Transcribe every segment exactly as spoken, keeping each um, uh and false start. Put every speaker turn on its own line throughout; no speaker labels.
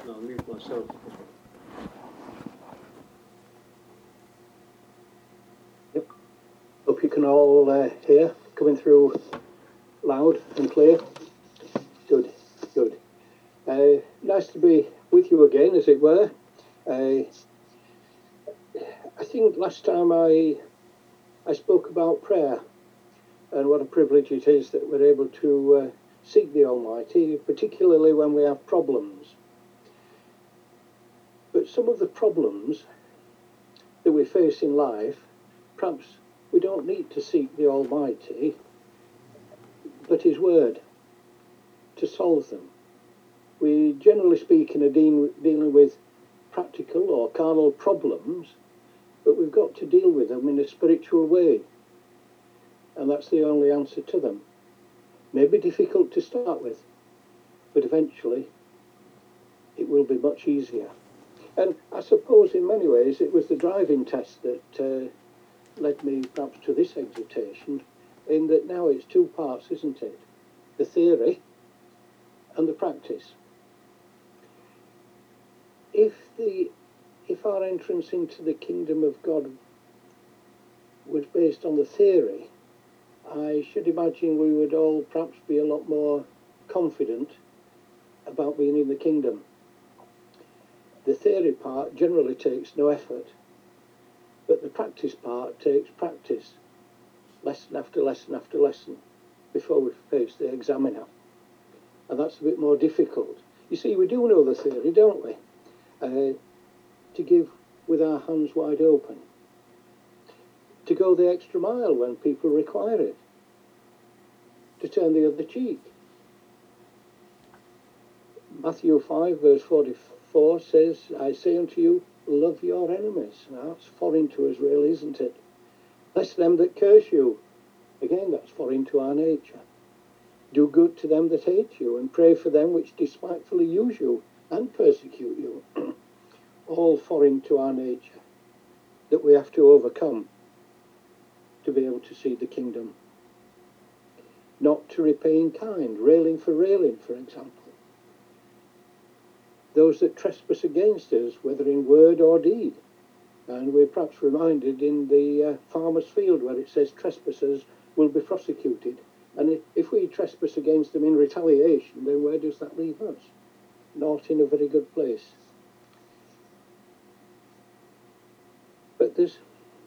I'll mute myself.
Yep. Hope you can all uh, hear, coming through loud and clear. Good, good. Uh, nice to be with you again, as it were. Uh, I think last time I I spoke about prayer and what a privilege it is that we're able to uh, seek the Almighty, particularly when we have problems. But some of the problems that we face in life, perhaps we don't need to seek the Almighty, but His Word to solve them. We, generally speaking, are dealing, dealing with practical or carnal problems, but we've got to deal with them in a spiritual way. And that's the only answer to them. Maybe difficult to start with, but eventually it will be much easier. And I suppose in many ways it was the driving test that uh, led me perhaps to this exhortation, in that now it's two parts, isn't it? The theory and the practice. If the if our entrance into the kingdom of God was based on the theory, I should imagine we would all perhaps be a lot more confident about being in the kingdom. The theory part generally takes no effort, but the practice part takes practice, lesson after lesson after lesson, before we face the examiner. And that's a bit more difficult. You see, we do know the theory, don't we? Uh, to give with our hands wide open, to go the extra mile when people require it, to turn the other cheek. Matthew five verse forty-four says, I say unto you, love your enemies. Now that's foreign to us really, isn't it? Bless them that curse you. Again, that's foreign to our nature. Do good to them that hate you, and pray for them which despitefully use you and persecute you. All foreign to our nature, that we have to overcome to be able to see the kingdom. Not to repay in kind, railing for railing, for example. Those that trespass against us, whether in word or deed. And we're perhaps reminded in the uh, farmer's field where it says trespassers will be prosecuted. And if we trespass against them in retaliation, then where does that leave us? Not in a very good place. But there's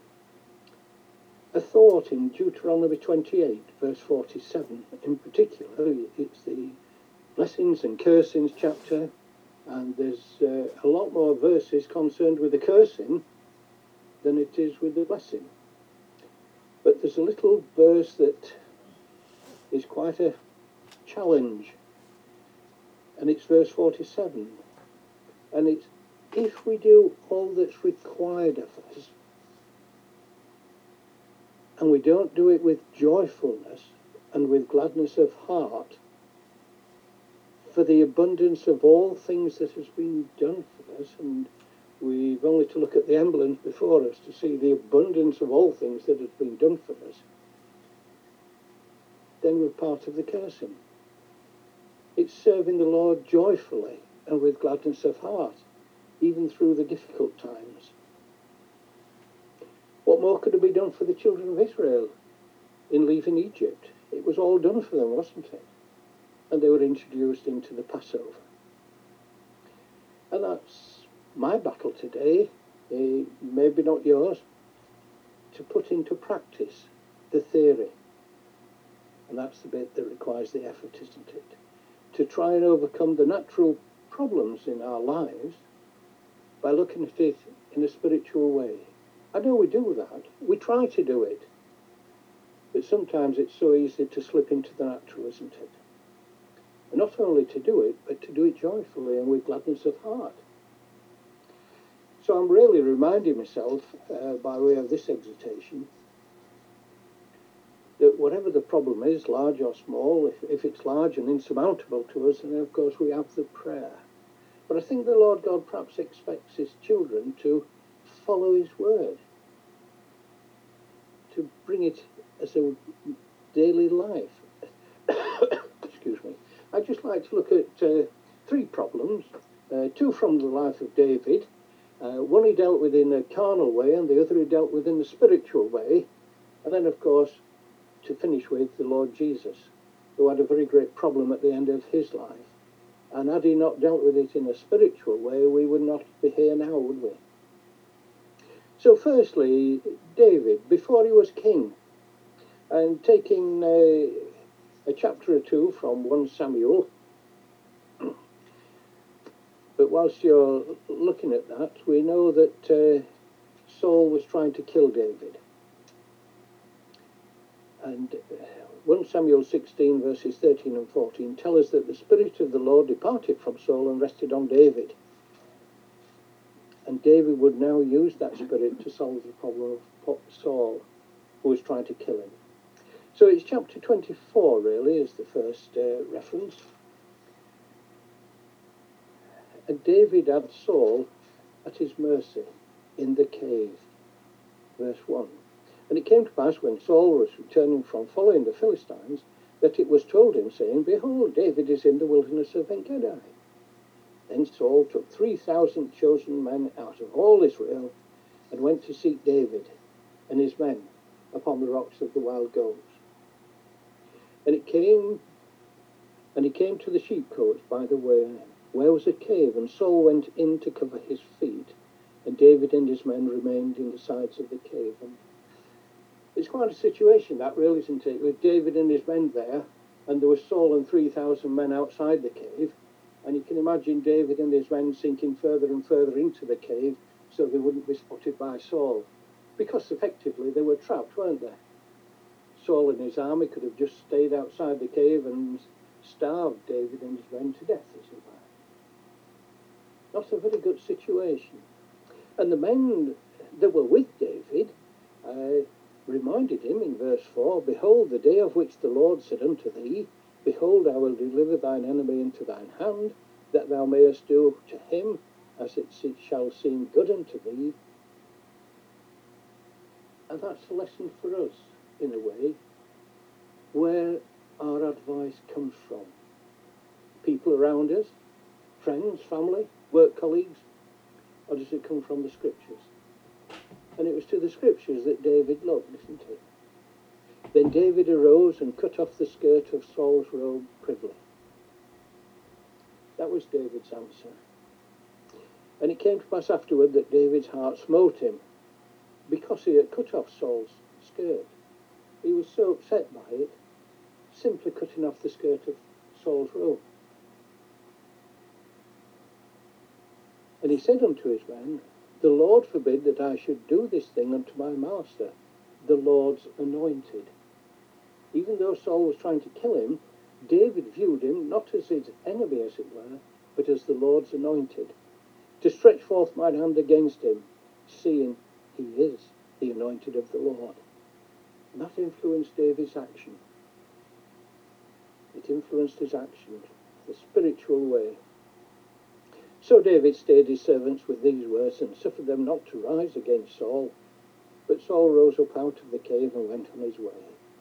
a thought in Deuteronomy twenty-eight, verse forty-seven. In particular, it's the blessings and cursings chapter, and there's uh, a lot more verses concerned with the cursing than it is with the blessing. But there's a little verse that is quite a challenge, and it's verse forty-seven. And it's, if we do all that's required of us, and we don't do it with joyfulness and with gladness of heart, for the abundance of all things that has been done for us, and we've only to look at the emblems before us to see the abundance of all things that has been done for us, then we're part of the cursing. It's serving the Lord joyfully and with gladness of heart, even through the difficult times. What more could have been done for the children of Israel in leaving Egypt? It was all done for them, wasn't it? And they were introduced into the Passover. And that's my battle today, eh, maybe not yours, to put into practice the theory. And that's the bit that requires the effort, isn't it? To try and overcome the natural problems in our lives by looking at it in a spiritual way. I know we do that. We try to do it. But sometimes it's so easy to slip into the natural, isn't it? And not only to do it, but to do it joyfully and with gladness of heart. So I'm really reminding myself, uh, by way of this exhortation, that whatever the problem is, large or small, if, if it's large and insurmountable to us, then of course we have the prayer. But I think the Lord God perhaps expects His children to follow His word, to bring it as a daily life. Excuse me. I'd just like to look at uh, three problems uh, uh, two from the life of David. Uh, one he dealt with in a carnal way, and the other he dealt with in a spiritual way. And then, of course, to finish with, the Lord Jesus, who had a very great problem at the end of his life. And had he not dealt with it in a spiritual way, we would not be here now, would we? So firstly, David, before he was king, and taking a, a chapter or two from First Samuel, but whilst you're looking at that, we know that uh, Saul was trying to kill David. And First Samuel sixteen, verses thirteen and fourteen, tell us that the Spirit of the Lord departed from Saul and rested on David. And David would now use that Spirit to solve the problem of Saul, who was trying to kill him. So it's chapter twenty-four, really, is the first uh, reference. And David had Saul at his mercy in the cave, verse one. And it came to pass, when Saul was returning from following the Philistines, that it was told him, saying, Behold, David is in the wilderness of En-gedi. Then Saul took three thousand chosen men out of all Israel, and went to seek David and his men upon the rocks of the wild goats. And it came, and he came to the sheepcotes by the way, where was a cave, and Saul went in to cover his feet, and David and his men remained in the sides of the cave. And it's quite a situation, that really, isn't it, with David and his men there, and there was Saul and three thousand men outside the cave, and you can imagine David and his men sinking further and further into the cave so they wouldn't be spotted by Saul, because effectively they were trapped, weren't they? Saul and his army could have just stayed outside the cave and starved David and his men to death, as it were. Not a very good situation. And the men that were with David uh, reminded him in verse four, Behold, the day of which the Lord said unto thee, Behold, I will deliver thine enemy into thine hand, that thou mayest do to him as it shall seem good unto thee. And that's a lesson for us, in a way, where our advice comes from. People around us, friends, family, work colleagues, or does it come from the Scriptures? And it was to the Scriptures that David looked, isn't it? Then David arose and cut off the skirt of Saul's robe privily. That was David's answer. And it came to pass afterward that David's heart smote him, because he had cut off Saul's skirt. He was so upset by it, simply cutting off the skirt of Saul's robe. And he said unto his men, The Lord forbid that I should do this thing unto my master, the Lord's anointed. Even though Saul was trying to kill him, David viewed him not as his enemy, as it were, but as the Lord's anointed, to stretch forth mine hand against him, seeing he is the anointed of the Lord. And that influenced David's action. It influenced his action, the spiritual way. So David stayed his servants with these words, and suffered them not to rise against Saul. But Saul rose up out of the cave and went on his way.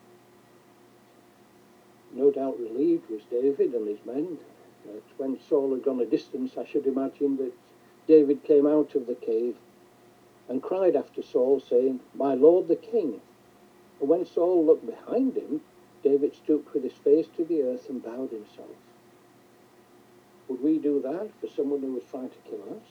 No doubt relieved was David and his men. That when Saul had gone a distance, I should imagine that David came out of the cave and cried after Saul, saying, My lord the king. And when Saul looked behind him, David stooped with his face to the earth and bowed himself. Would we do that for someone who was trying to kill us?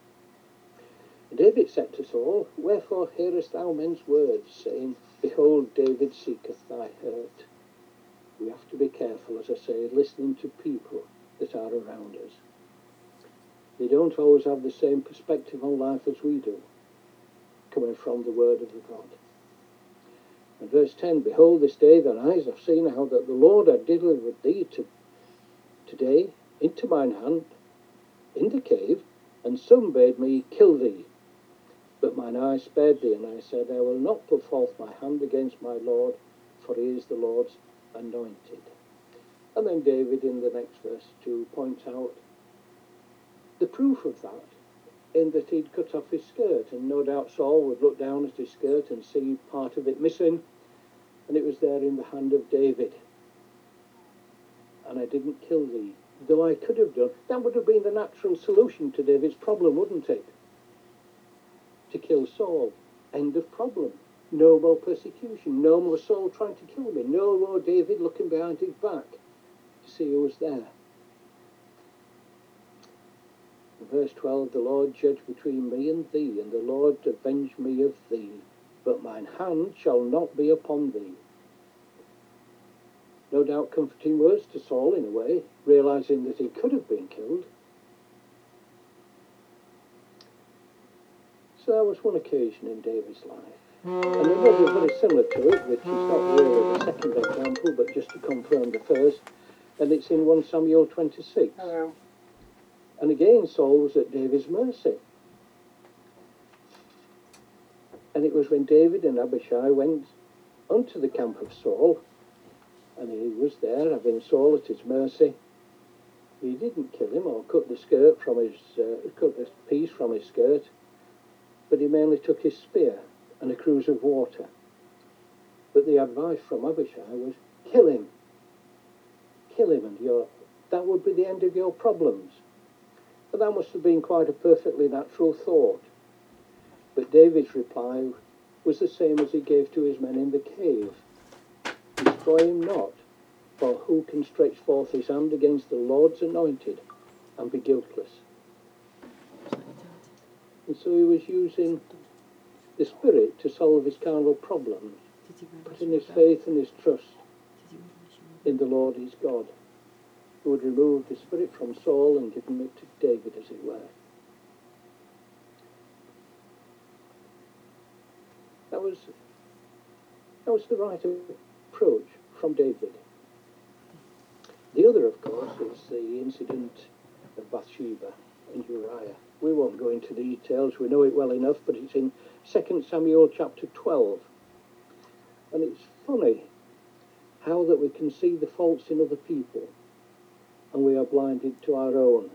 David said to Saul, Wherefore hearest thou men's words, saying, Behold, David seeketh thy hurt. We have to be careful, as I say, listening to people that are around us. They don't always have the same perspective on life as we do, coming from the word of the God. And verse ten, Behold, this day thine eyes have seen how that the Lord hath delivered thee to, today into mine hand in the cave, and some bade me kill thee. But mine eye spared thee, and I said, I will not put forth my hand against my Lord, for he is the Lord's anointed. And then David in the next verse two points out the proof of that, in that he'd cut off his skirt, and no doubt Saul would look down at his skirt and see part of it missing, and it was there in the hand of David. And I didn't kill thee, though I could have done, that would have been the natural solution to David's problem, wouldn't it? To kill Saul. End of problem. No more persecution. No more Saul trying to kill me. No more David looking behind his back to see who was there. In verse twelve, the Lord judge between me and thee, and the Lord avenge me of thee, but mine hand shall not be upon thee. No doubt comforting words to Saul in a way, realizing that he could have been killed. So that was one occasion in David's life. And another very similar to it, which is not really the second example, but just to confirm the first, and it's in First Samuel twenty-six.
Hello.
And again, Saul was at David's mercy. And it was when David and Abishai went unto the camp of Saul, and he was there having Saul at his mercy. He didn't kill him or cut the skirt from his, uh, cut the piece from his skirt, but he mainly took his spear and a cruse of water. But the advice from Abishai was, kill him. Kill him, and your, that would be the end of your problems. But that must have been quite a perfectly natural thought. But David's reply was the same as he gave to his men in the cave. Destroy him not, for who can stretch forth his hand against the Lord's anointed and be guiltless? And so he was using the Spirit to solve his carnal problems, putting his faith and his trust in the Lord his God, who would remove the Spirit from Saul and give him it to David, as it were. That was, that was the right approach from David. The other, of course, is the incident of Bathsheba and Uriah. We won't go into the details, we know it well enough, but it's in Second Samuel chapter twelve. And it's funny how that we can see the faults in other people and we are blinded to our own.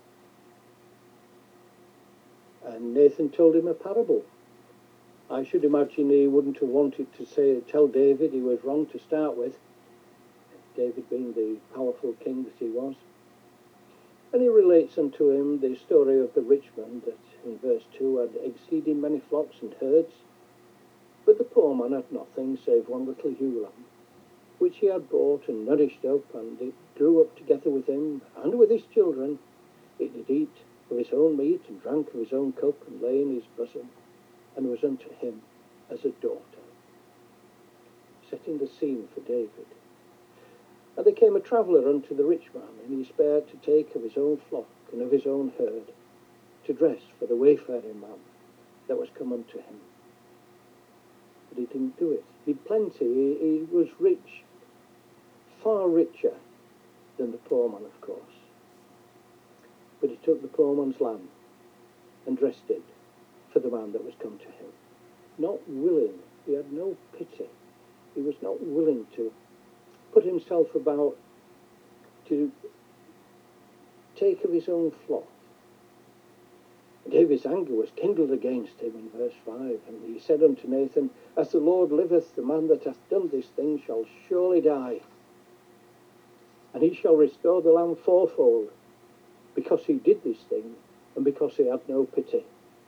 And Nathan told him a parable. I should imagine he wouldn't have wanted to say, tell David he was wrong to start with, David being the powerful king that he was. And he relates unto him the story of the rich man that in verse two had exceeding many flocks and herds, but the poor man had nothing save one little ewe lamb, which he had bought and nourished up, and it grew up together with him and with his children. It did eat of his own meat and drank of his own cup, and lay in his bosom, and was unto him as a daughter. Setting the scene for David. And there came a traveller unto the rich man, and he spared to take of his own flock and of his own herd, to dress for the wayfaring man that was come unto him. But he didn't do it. He'd plenty. He, he was rich, far richer than the poor man, of course. But he took the poor man's lamb and dressed it for the man that was come to him. Not willing. He had no pity. He was not willing to put himself about to take of his own flock. David's anger was kindled against him in verse five, and he said unto Nathan, as the Lord liveth, the man that hath done this thing shall surely die, and he shall restore the lamb fourfold, because he did this thing, and because he had no pity.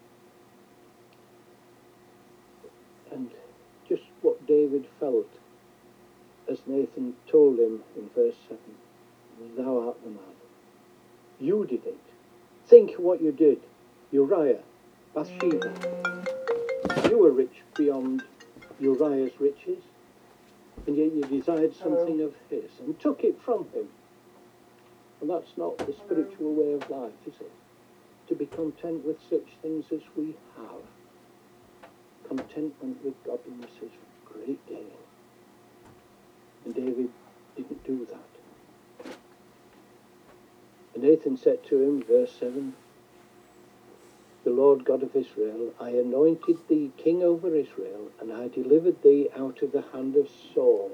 And just what David felt as Nathan told him in verse seven, thou art the man. You did it. Think what you did. Uriah, Bathsheba. You were rich beyond Uriah's riches, and yet you desired something of his and took it from him. And that's not the spiritual way of life, is it? To be content with such things as we have. Contentment with godliness is great gain. And David didn't do that. And Nathan said to him, verse seven, the Lord God of Israel, I anointed thee king over Israel, and I delivered thee out of the hand of Saul.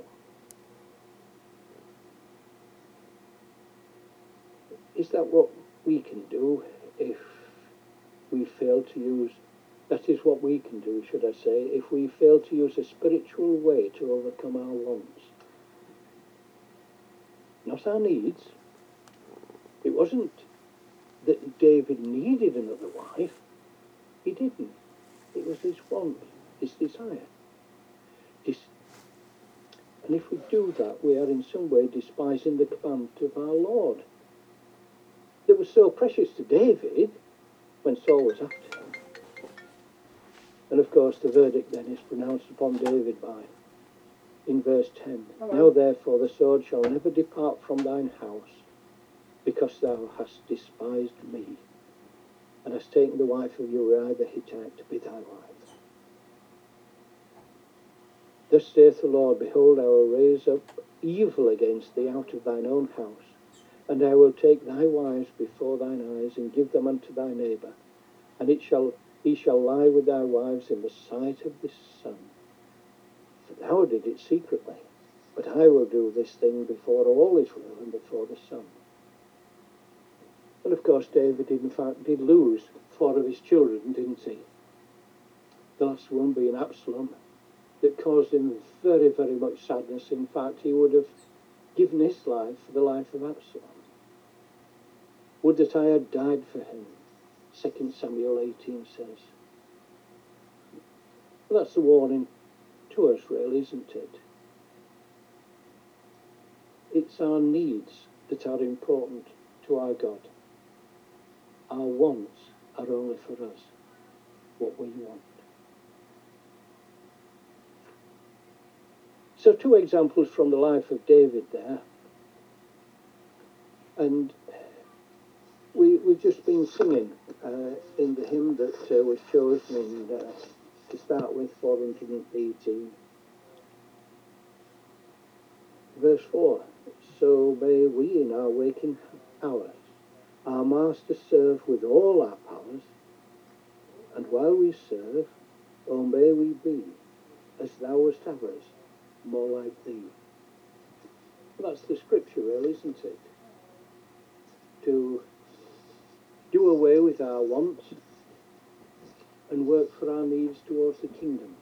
Is that what we can do if we fail to use, that is what we can do, should I say, if we fail to use a spiritual way to overcome our wants? Not our needs, wasn't that David needed another wife. He didn't. It was his want, his desire. His, and if we do that, we are in some way despising the command of our Lord that was so precious to David when Saul was after him. And of course the verdict then is pronounced upon David by, in verse ten, Hello. Now therefore the sword shall never depart from thine house, because thou hast despised me, and hast taken the wife of Uriah the Hittite to be thy wife. Thus saith the Lord, behold, I will raise up evil against thee out of thine own house, and I will take thy wives before thine eyes, and give them unto thy neighbour, and it shall he shall lie with thy wives in the sight of the sun. For thou did it secretly, but I will do this thing before all Israel and before the sun. And of course David in fact did lose four of his children, didn't he? The last one being Absalom, that caused him very, very much sadness. In fact, he would have given his life for the life of Absalom. Would that I had died for him, Second Samuel eighteen says. Well, that's the warning to us, really, isn't it? It's our needs that are important to our God. Our wants are only for us, what we want. So two examples from the life of David there. And we, we've just been singing uh, in the hymn that uh, was chosen in, uh, to start with, four hundred eighteen. Verse four, so may we in our waking hours our Master serve with all our powers, and while we serve, oh may we be, as thou wast ours, more like thee. Well, that's the scripture, really, isn't it? To do away with our wants and work for our needs towards the kingdom.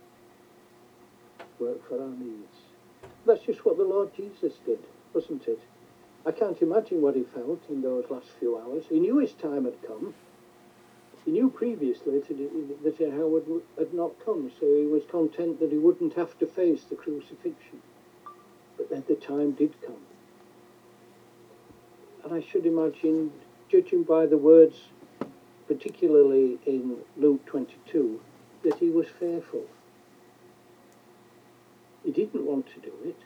Work for our needs. That's just what the Lord Jesus did, wasn't it? I can't imagine what he felt in those last few hours. He knew his time had come. He knew previously that the hour had not come, so he was content that he wouldn't have to face the crucifixion. But then the time did come. And I should imagine, judging by the words, particularly in Luke twenty-two, that he was fearful. He didn't want to do it.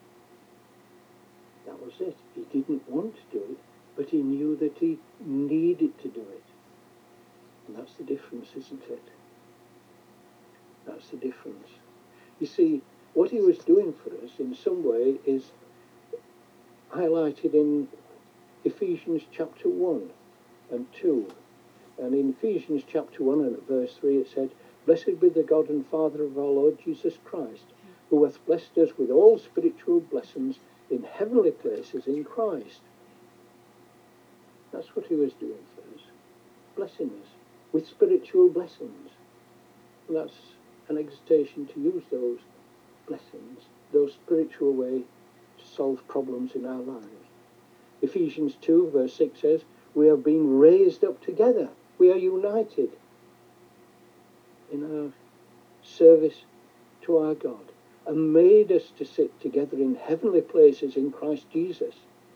That was it. He didn't want to do it, but he knew that he needed to do it. And that's the difference, isn't it? That's the difference. You see, what he was doing for us in some way is highlighted in Ephesians chapter one and two. And in Ephesians chapter one and at verse three it said, Blessed be the God and Father of our Lord Jesus Christ, who hath blessed us with all spiritual blessings in heavenly places in Christ. That's what he was doing for us, blessing us with spiritual blessings. And that's an exhortation to use those blessings, those spiritual way to solve problems in our lives. Ephesians two verse six says, we have been raised up together. We are united in our service to our God, and made us to sit together in heavenly places in Christ Jesus.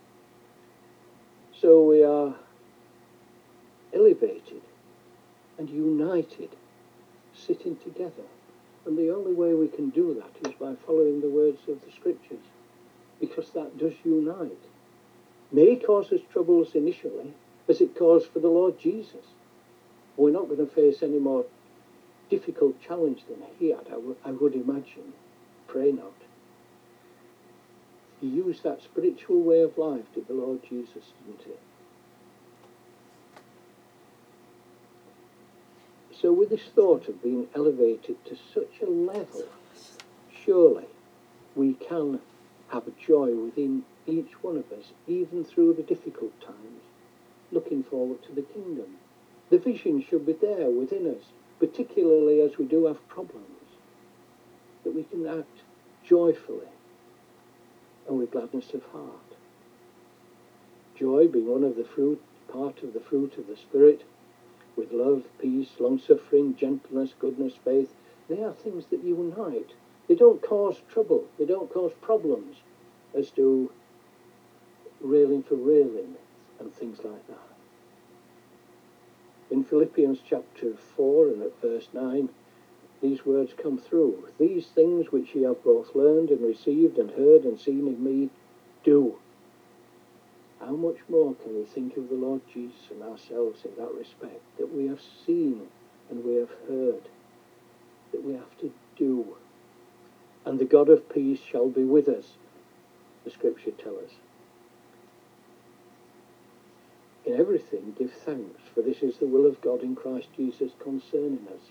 So we are elevated and united, sitting together. And the only way we can do that is by following the words of the scriptures, because that does unite. May cause us troubles initially, as it caused for the Lord Jesus. We're not going to face any more difficult challenge than he had, I, w- I would imagine. Pray not. He used that spiritual way of life to the Lord Jesus, didn't he? So with this thought of being elevated to such a level, surely we can have a joy within each one of us, even through the difficult times, looking forward to the kingdom. The vision should be there within us, particularly as we do have problems, that we can act joyfully and with gladness of heart. joy being one of the fruit, part of the fruit of the Spirit, with love, peace, long-suffering, gentleness, goodness, faith. They are things that unite. They don't cause trouble. They don't cause problems, as do railing for railing and things like that. In Philippians chapter four and at verse nine, these words come through. These things which ye have both learned and received and heard and seen in me, do. How much more can we think of the Lord Jesus and ourselves in that respect, that we have seen and we have heard, that we have to do. And the God of peace shall be with us, the Scripture tells us. In everything give thanks, for this is the will of God in Christ Jesus concerning us.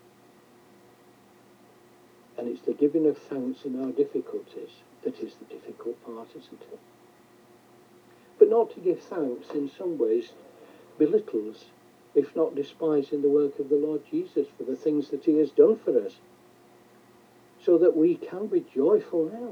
And it's the giving of thanks in our difficulties that is the difficult part, isn't it? But not to give thanks in some ways belittles, if not despising the work of the Lord Jesus for the things that he has done for us, so that we can be joyful now,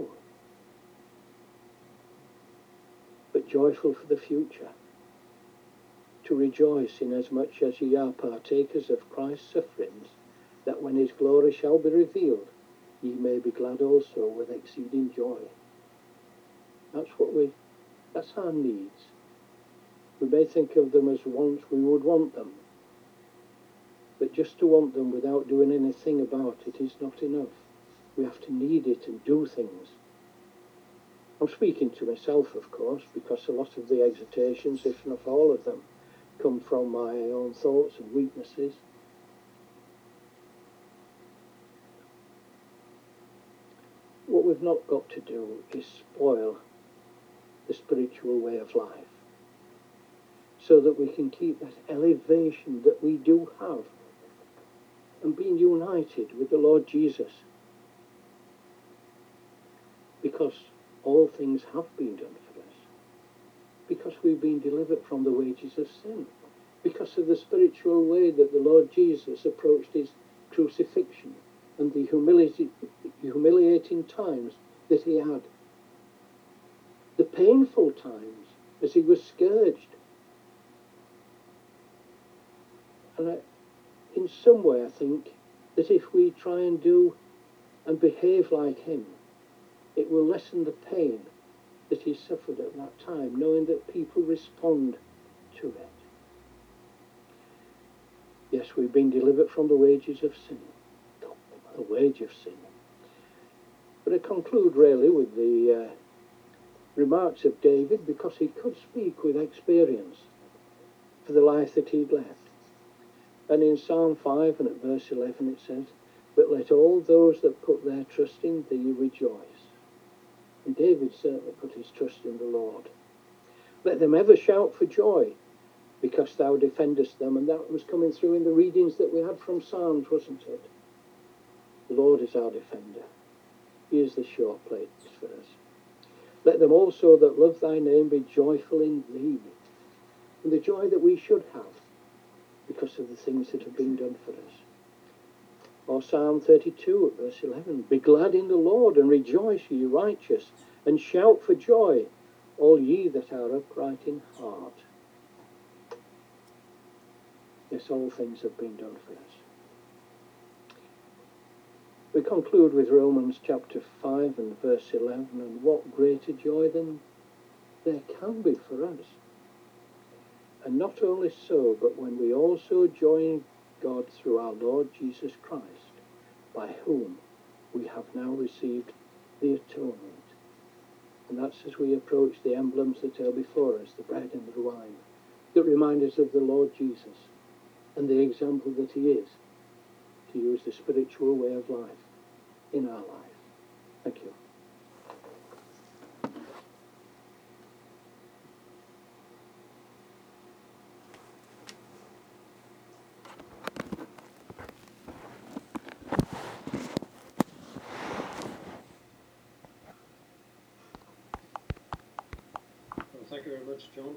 but joyful for the future, to rejoice inasmuch as ye are partakers of Christ's sufferings, that when his glory shall be revealed, ye may be glad also with exceeding joy. That's what we, that's our needs. We may think of them as wants, we would want them. But just to want them without doing anything about it is not enough. We have to need it and do things. I'm speaking to myself, of course, because a lot of the exhortations, if not all of them, come from my own thoughts and weaknesses. What we've not got to do is spoil the spiritual way of life, so that we can keep that elevation that we do have, and being united with the Lord Jesus, because all things have been done for us, because we've been delivered from the wages of sin, because of the spiritual way that the Lord Jesus approached his crucifixion and the humiliating, humiliating times that he had, the painful times as he was scourged. And I, in some way I think that if we try and do and behave like him, it will lessen the pain that he suffered at that time, knowing that people respond to it. Yes, we've been delivered from the wages of sin, the wage of sin. But I conclude really with the uh, remarks of David, because he could speak with experience for the life that he'd left. And in Psalm five and at verse eleven it says, "But let all those that put their trust in thee rejoice." And David certainly put his trust in the Lord. "Let them ever shout for joy, because thou defendest them." And that was coming through in the readings that we had from Psalms, wasn't it? The Lord is our defender. He is the sure place for us. "Let them also that love thy name be joyful in thee." And the joy that we should have because of the things that have been done for us. Or Psalm thirty-two at verse eleven, "Be glad in the Lord, and rejoice, ye righteous, and shout for joy, all ye that are upright in heart." Yes, all things have been done for us. We conclude with Romans chapter five and verse eleven, and what greater joy than there can be for us. "And not only so, but when we also join God through our Lord Jesus Christ, by whom we have now received the atonement." And that's as we approach the emblems that are before us, the bread and the wine, that remind us of the Lord Jesus and the example that he is, to use the spiritual way of life in our life. Thank you.
Well, thank you very much, John.